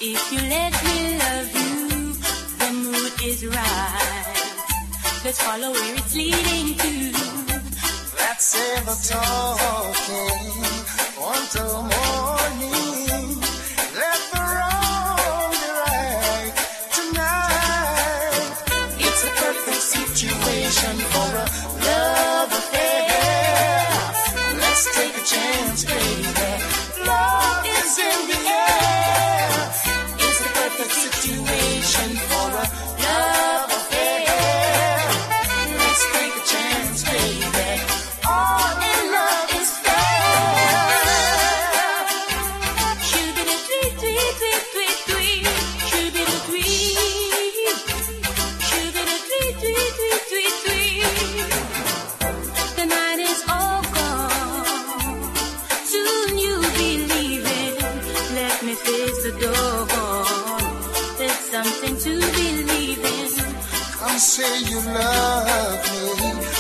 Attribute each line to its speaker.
Speaker 1: If you let me love you, the mood is right. Let's follow where it's leading to.
Speaker 2: Let's save the talking until morning. Let the wrong be right tonight. It's a perfect situation for a love affair. Let's take a chance, baby. Love is in the air. It's the perfect situation for a love affair. Let's take a chance, baby. All in love is fair.
Speaker 1: Shoo-be-da-dwee-dwee-dwee-dwee-dwee. Shoo-be-da-dwee. Shoo-be-da-dwee-dwee-dwee-dwee. The night is all gone. Soon you'll be leaving. Let me face the door. There's something to believe in.
Speaker 2: Come say you love me.